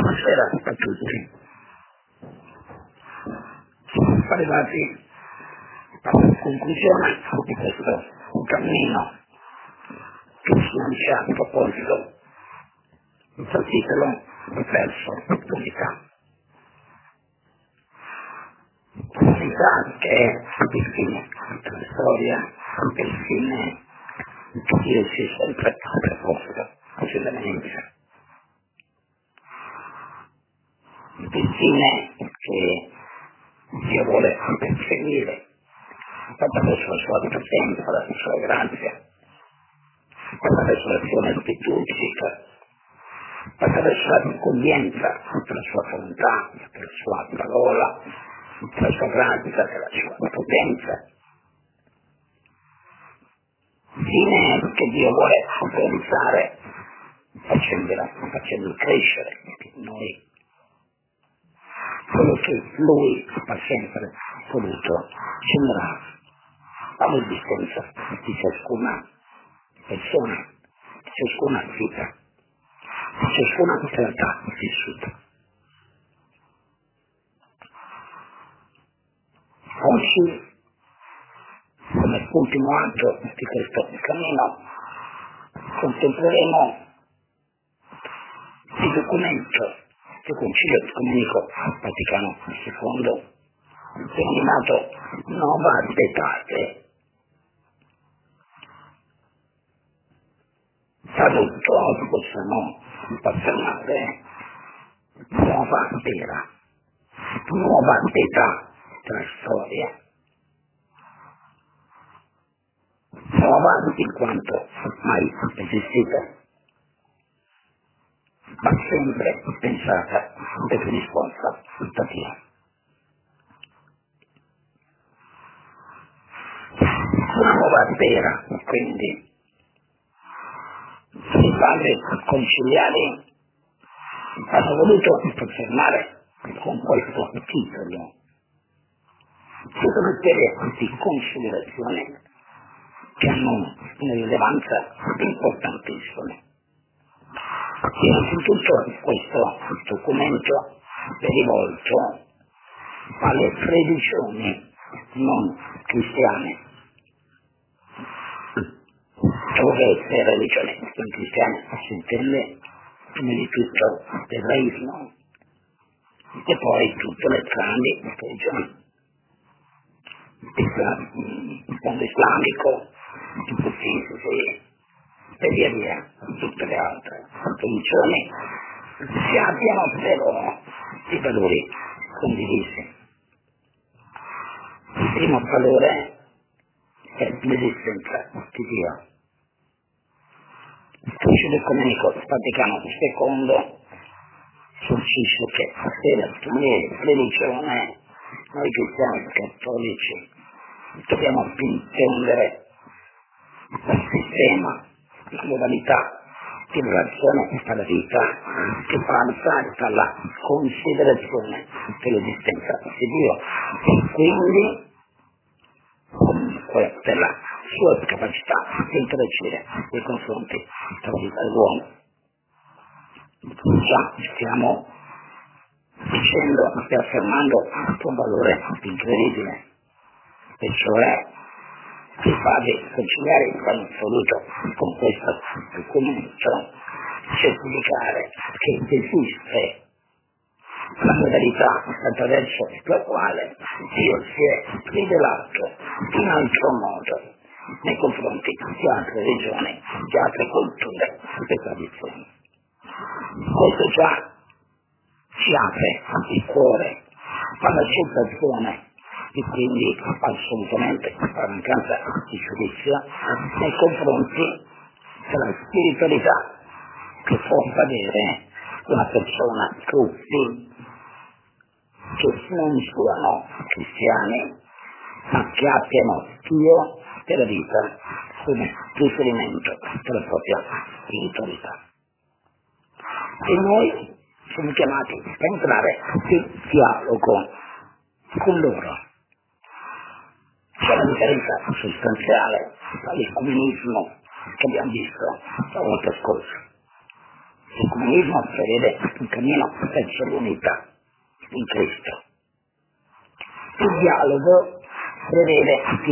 Buonasera a tutti. Siamo arrivati alla conclusione di questo cammino che si lancia a proposito del titolo verso l'unità. L'unità che è il fine della storia, il fine che Dio si è sempre preposto possibilmente. Il fine che Dio vuole perseguire attraverso la sua presenza, la sua grazia, attraverso l'azione liturgica, attraverso l'accoglienza della sua volontà, della sua parola, della sua pratica, della sua potenza. Fine che Dio vuole realizzare facendo crescere in noi quello che Lui ha sempre voluto generare all'esistenza di ciascuna persona, di ciascuna vita, di ciascuna realtà vissuta. Oggi, come ultimo atto di questo cammino, contempleremo il documento del Concilio Ecumenico Vaticano II, denominato Nova Aetate, tradotto possiamo affermare nuova era, nuova età della storia, nuova in quanto mai esistita, ma sempre pensata e predisposta da Dio. Una nuova era, quindi, i padri conciliari hanno voluto affermare con questo titolo tutte le serie di considerazioni che hanno una rilevanza importantissima. Innanzitutto questo documento è rivolto alle religioni non cristiane, dove le religioni non cristiane si intende prima di tutto l'ebraismo e poi tutte le grandi religioni, il mondo islamico, il buddismo e via via, tutte le altre religioni si abbiano però i valori condivisi. Il primo valore è l'esistenza di Dio. Il Concilio Ecumenico Vaticano II sancisce che per la religione, noi cristiani cattolici dobbiamo intendere il sistema, la modalità di relazione alla vita che fa alzare dalla considerazione dell'esistenza di Dio e quindi comunque della sua capacità di interagire nei confronti della vita dell'uomo. Già stiamo dicendo e affermando un valore incredibile, e cioè i padri conciliari hanno voluto con questo documento certificare che esiste la modalità attraverso la quale Dio si è rivelato in altro modo nei confronti di altre regioni, di altre culture e tradizioni. Questo già ci apre il cuore all'accettazione e quindi assolutamente la mancanza di giudizio nei confronti della spiritualità che può avere una persona, gruppi che non siano cristiani ma che abbiano Dio della vita come riferimento della propria spiritualità. E noi siamo chiamati a entrare in dialogo con loro. C'è una differenza sostanziale tra l'ecumenismo che abbiamo visto la volta scorsa Il comunismo prevede un cammino verso l'unità in Cristo. Il dialogo prevede il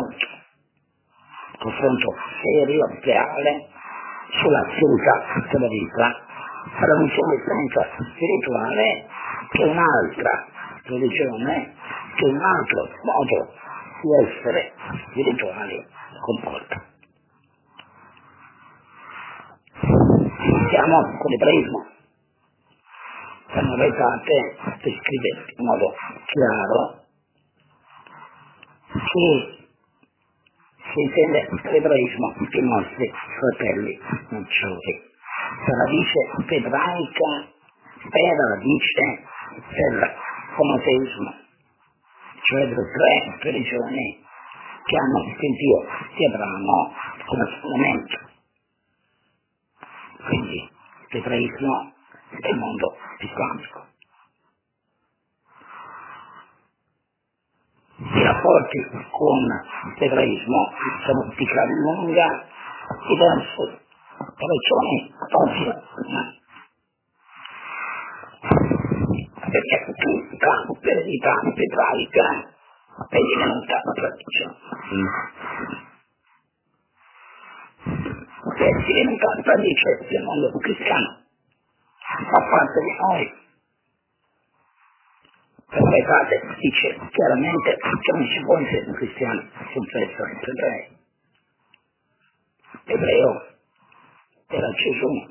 confronto serio, reale, sull'assoluta della vita, per una esperienza spirituale che un'altra religione, che un altro modo di essere spirituali comporta. Iniziamo con l'ebraismo. La Novità descrive in modo chiaro che si intende per l'ebraismo i nostri fratelli maggiori. La radice ebraica è la radice del monoteismo, cioè delle tre religioni che hanno il Dio di Abramo come fondamento. Quindi l'ebraismo è il mondo islamico. I rapporti con l'ebraismo sono di gran lunga diverse ragioni ovvie, perché tutta l'eredità ebraica è divenuta tradizione. È diventata radice del mondo cristiano, fa parte di noi. Perché Padre dice chiaramente che non si può essere cristiani senza essere ebrei. Ebreo era Gesù,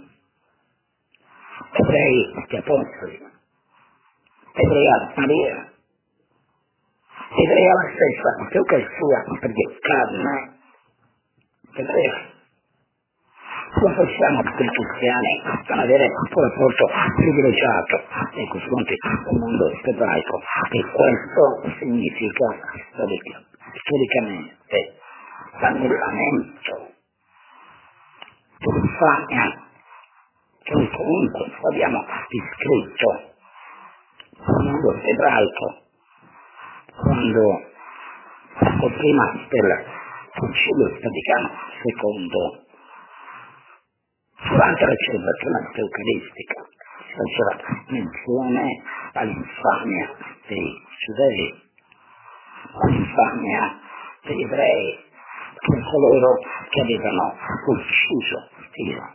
ebrei gli apostoli, ebrea Maria, ebrea la stessa Eucaristia, perché carne ebrea. Non possiamo per i cristiani non avere un rapporto privilegiato nei confronti del mondo ebraico, e questo significa storicamente l'annullamento dell'infamia che noi comunque abbiamo descritto nel mondo ebraico quando prima del Concilio Vaticano II, durante la celebrazione eucaristica si faceva menzione all'infamia dei giudei, all'infamia degli ebrei, come coloro che avevano ucciso Dio.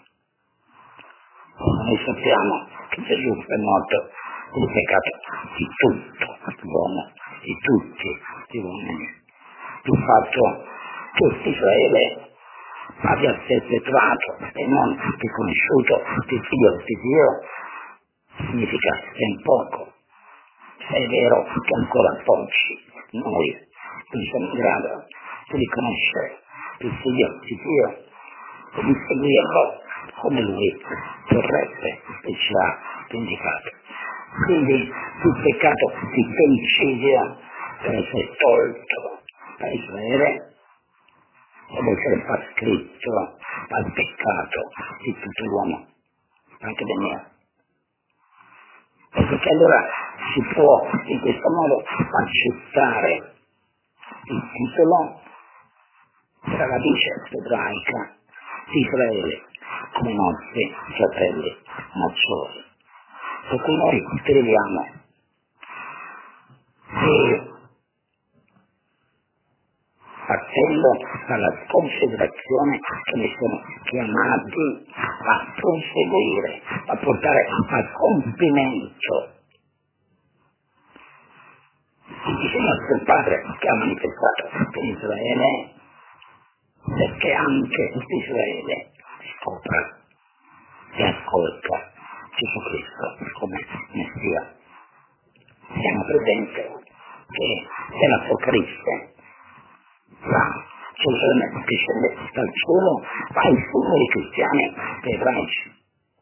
Noi sappiamo che Gesù è morto per il peccato di tutto l'uomo, di tutti gli uomini. Il fatto che Israele abbia perpetrato e non riconosciuto il figlio di Dio significa ben poco. Se è vero che ancora oggi noi non siamo in grado di riconoscere il figlio di Dio e di seguirlo come lui vorrebbe e ci ha indicato. Quindi il peccato di femminicidio deve essere tolto da Israele ed essere trascritto al peccato di tutto l'uomo, anche del mio. E perché allora si può in questo modo accettare il titolo della radice ebraica di Israele come nostri fratelli maggiori. Per cui noi crediamo che partendo dalla considerazione che ne sono chiamati a proseguire, a portare a compimento il disegno del Padre che ha manifestato per Israele, perché anche Israele scopra e ascolta Gesù Cristo come Messia. Siamo presenti che nell'Apocalisse la Gerusalemme che scende dal cielo va ai singoli cristiani ebraici.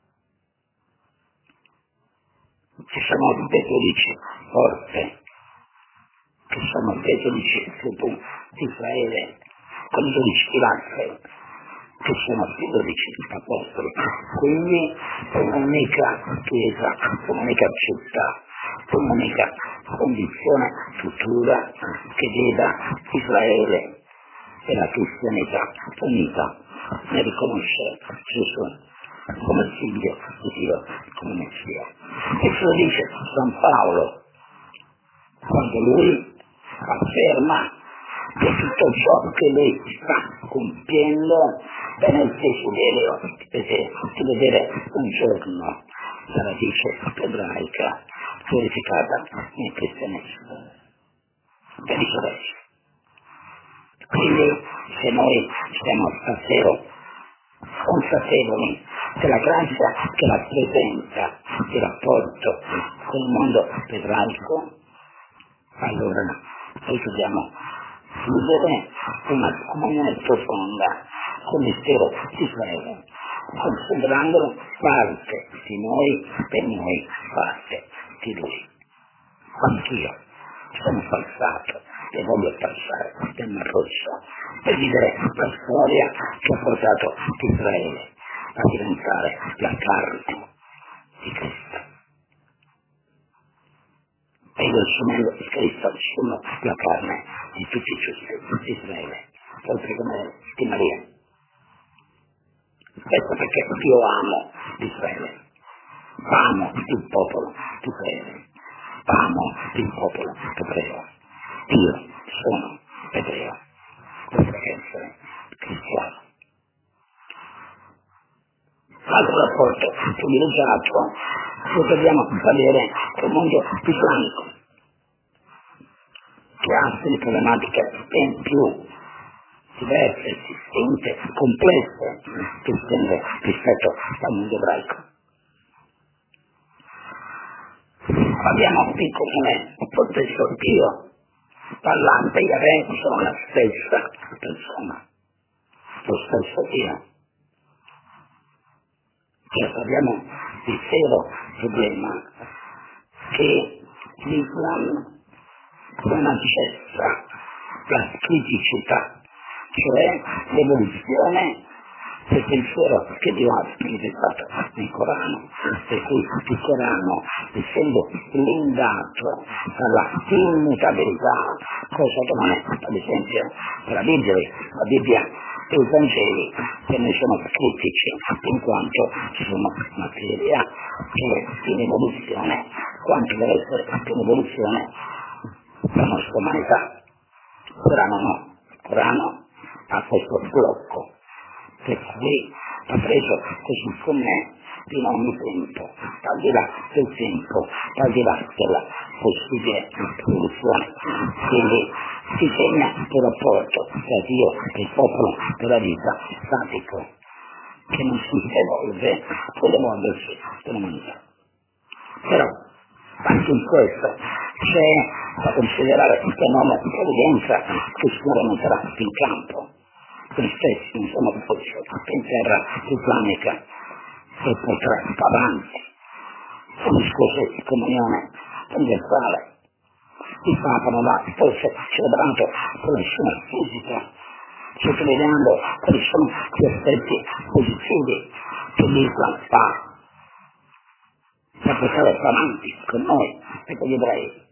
Ci sono due 12 porte, che sono due 12 tribù di Israele, con i 12 pilastri, che sono i 12 apostoli. Quindi un'unica chiesa, un'unica città, un'unica condizione futura che veda Israele e la cristianità unita nel riconoscere Gesù come figlio di Dio, come Messia. E ce lo dice San Paolo, quando lui afferma che tutto ciò che lui sta compiendo è nel desiderio di vedere un giorno la radice ebraica glorificata nel cristianesimo. Per il resto. Quindi se noi siamo davvero consapevoli della grazia che rappresenta il rapporto con il mondo ebraico, allora noi dobbiamo vivere una comunione profonda con l'intero Israele, considerandolo parte di noi e noi parte di lui. Anch'io sono passato e voglio passare del Mar Rosso per vivere la storia che ha portato Israele a diventare la carne di Cristo. E io sono Cristo, sono la carne di tutti i giusti di Israele, oltre come di Maria. Ecco perché io amo Israele, amo il popolo di Israele, amo il popolo ebreo. Io sono ebreo, oltre che essere cristiano. L'altro rapporto privilegiato lo dobbiamo avere con il mondo islamico, che ha delle problematiche ben più diverse, distinte, complesse rispetto al mondo ebraico. Abbiamo qui come protesso Dio, parlando e Yahweh sono la stessa persona, lo stesso Dio. Abbiamo il vero problema che l'Islam non accetta la criticità, cioè l'evoluzione del pensiero che Dio ha manifestato nel Corano, per cui il Corano, essendo blindato dalla immutabilità, cosa che non è, ad esempio, per la Bibbia e i Vangeli, che ne sono critici, in quanto sono materia che è in evoluzione, quanto deve essere in evoluzione la nostra umanità. Il Corano ha questo blocco, per cui ha preso così com'è in ogni tempo, al di là del tempo, al di là della possibile evoluzione. Quindi si segna il rapporto tra Dio e il popolo della vita statico, che non si evolve con l'evolversi dell'umanità. Però anche in questo c'è da considerare l'enorme provvidenza che il Signore metterà in campo. Noi stessi non siamo in terra islamica e potrà avanti un discorso di comunione universale. Il Papa non ha forse celebrato con nessuna fisica, sottolineando quali sono gli aspetti positivi che l'Islam fa per portare avanti con noi e con gli ebrei.